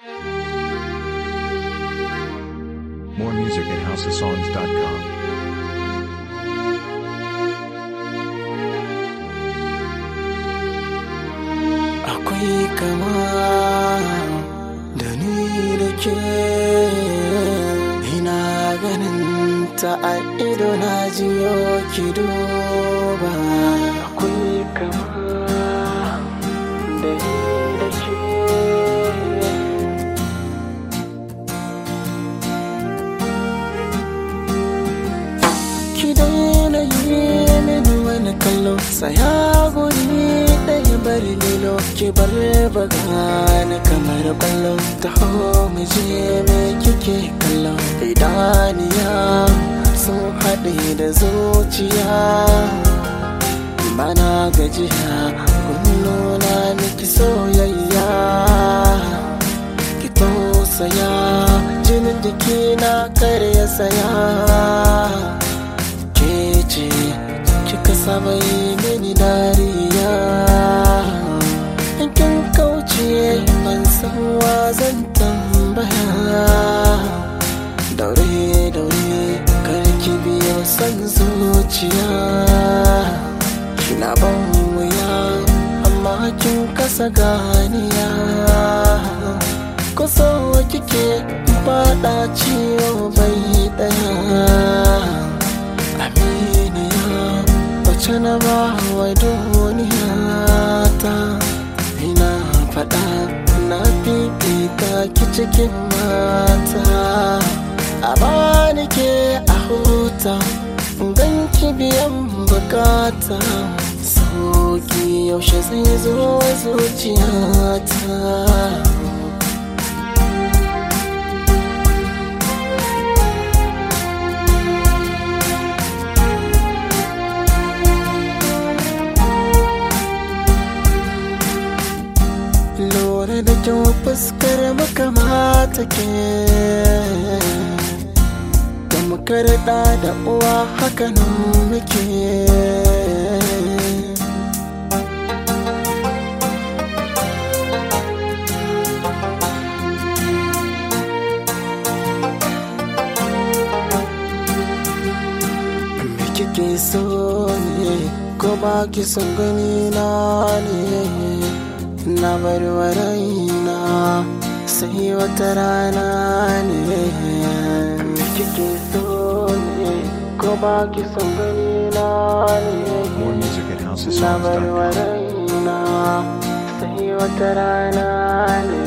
More music at houseofsongs.com. Akwai kama da ni da ke, ina ganin ta a ido na jiyo ki duba. Akwai kama da ni da ke, ki daina yi mini wani kallo, tsaya guri ɗaya bari lilo, ki bar bagana kamar ƙwallo. Taho mu je me kike kallo, idaniya sun haɗe da zuciya, bana gajiya kulluna miki soyayya. Ki tausaya jinin jikina kar ya saya, ke ce kika saba yi mini dariya. In kin kauce ban san wa zan tambaya, daure daure kar ki biyo san zuciya. Kina ban wuya amma kin kasa ganiya, ko so kike faɗa ciwo bai ɗaya. Aminiya wacce na ba wa duniya ta, ina faɗa na fifita ki cikin mata. A bani ke a huta gan ki biyan bukata, sauki yaushe zai zo zuciyata. Lura da kyau fuskar makamata ke, da makarɗa da uwa hakanan muke. Me kike so ne ko ba ki son gani na ne, na bar wa raina sai wata rana ne. Me kike so ne ko ba ki son gani na ne, More music at na bar wa houseofsongs.com. raina sai wata rana ne.